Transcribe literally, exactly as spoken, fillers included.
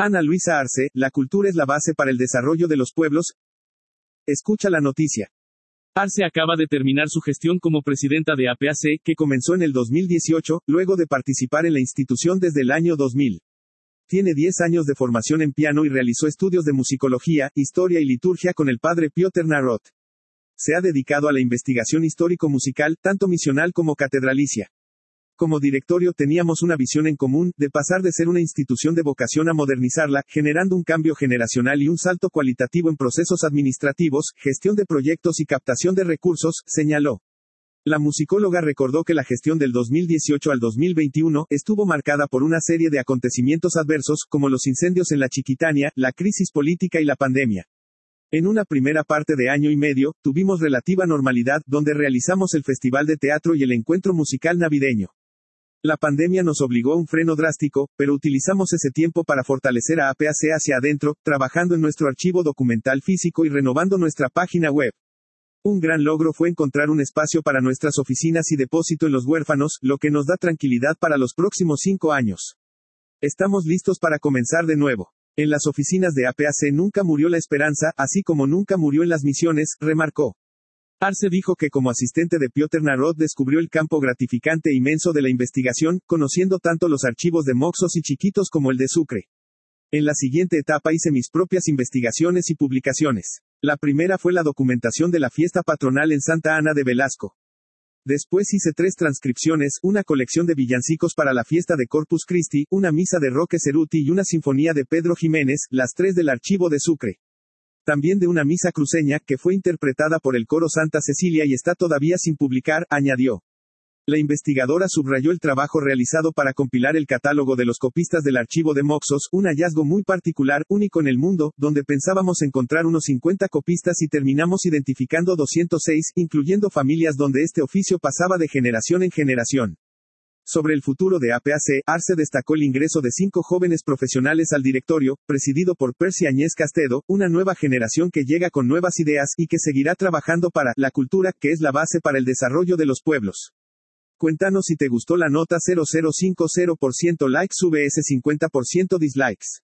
Ana Luisa Arce, la cultura es la base para el desarrollo de los pueblos. Escucha la noticia. Arce acaba de terminar su gestión como presidenta de A P A C, que comenzó en el dos mil dieciocho, luego de participar en la institución desde el año dos mil. Tiene diez años de formación en piano y realizó estudios de musicología, historia y liturgia con el padre Piotr Narot. Se ha dedicado a la investigación histórico-musical, tanto misional como catedralicia. Como directorio teníamos una visión en común, de pasar de ser una institución de vocación a modernizarla, generando un cambio generacional y un salto cualitativo en procesos administrativos, gestión de proyectos y captación de recursos, señaló. La musicóloga recordó que la gestión del dos mil dieciocho al dos mil veintiuno estuvo marcada por una serie de acontecimientos adversos, como los incendios en la Chiquitania, la crisis política y la pandemia. En una primera parte de año y medio, tuvimos relativa normalidad, donde realizamos el Festival de Teatro y el Encuentro Musical Navideño. La pandemia nos obligó a un freno drástico, pero utilizamos ese tiempo para fortalecer a A P A C hacia adentro, trabajando en nuestro archivo documental físico y renovando nuestra página web. Un gran logro fue encontrar un espacio para nuestras oficinas y depósito en Los Huérfanos, lo que nos da tranquilidad para los próximos cinco años. Estamos listos para comenzar de nuevo. En las oficinas de A P A C nunca murió la esperanza, así como nunca murió en las misiones, remarcó. Arce dijo que como asistente de Piotr Narot descubrió el campo gratificante e inmenso de la investigación, conociendo tanto los archivos de Moxos y Chiquitos como el de Sucre. En la siguiente etapa hice mis propias investigaciones y publicaciones. La primera fue la documentación de la fiesta patronal en Santa Ana de Velasco. Después hice tres transcripciones, una colección de villancicos para la fiesta de Corpus Christi, una misa de Roque Ceruti y una sinfonía de Pedro Jiménez, las tres del archivo de Sucre. También de una misa cruceña, que fue interpretada por el coro Santa Cecilia y está todavía sin publicar, añadió. La investigadora subrayó el trabajo realizado para compilar el catálogo de los copistas del archivo de Moxos, un hallazgo muy particular, único en el mundo, donde pensábamos encontrar unos cincuenta copistas y terminamos identificando doscientos seis, incluyendo familias donde este oficio pasaba de generación en generación. Sobre el futuro de A P A C, Arce destacó el ingreso de cinco jóvenes profesionales al directorio, presidido por Percy Añez Castedo, una nueva generación que llega con nuevas ideas, y que seguirá trabajando para la cultura, que es la base para el desarrollo de los pueblos. Cuéntanos si te gustó la nota. Cero cero cinco cero por ciento likes, V S cincuenta por ciento dislikes.